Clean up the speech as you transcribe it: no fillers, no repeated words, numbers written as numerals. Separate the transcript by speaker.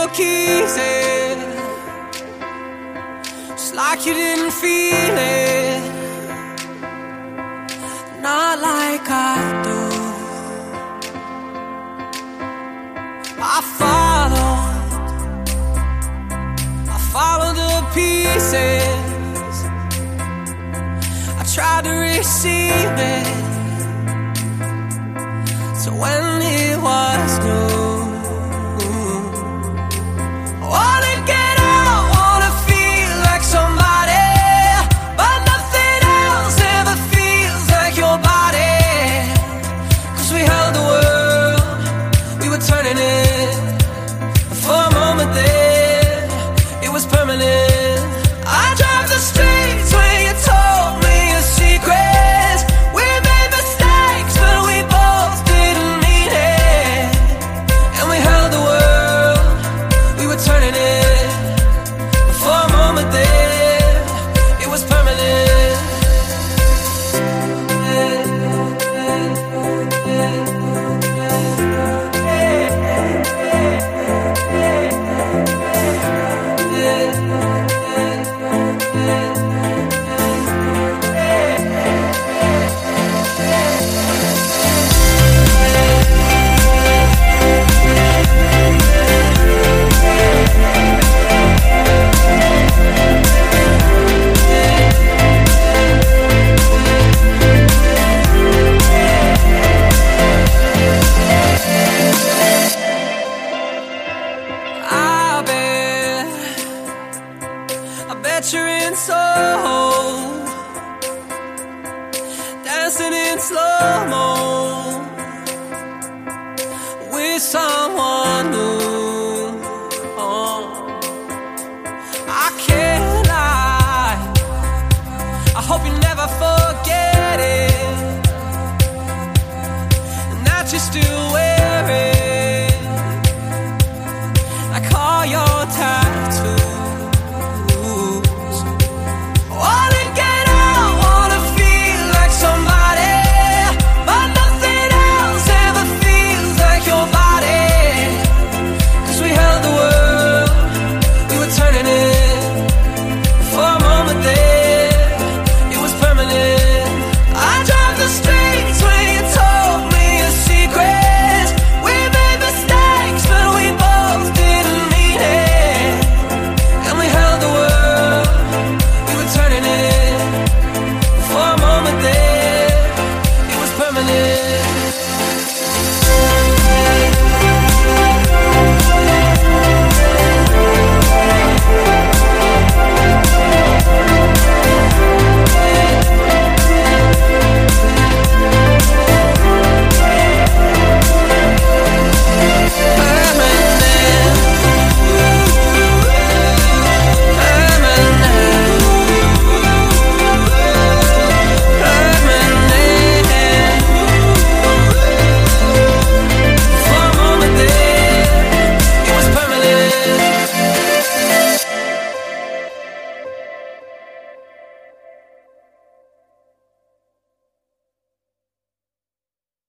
Speaker 1: broke easy, just like you didn't feel it, not like I do. I followed the pieces, I tried to receive it, so when it was new, wanna get out, wanna feel like somebody, but nothing else ever feels like your body. 'Cause we held the world, we were turning it. For a moment there, it was permanent. I drive the streets where you told me your secrets. We made mistakes, but we both didn't mean it. And we held the world, we were turning it. For a moment there, it was permanent. I bet you're in Soho, dancing in slow-mo with someone new. Oh, I can't lie, I hope you never forget it, and that you still wear it, like all your tattoos. Permanent.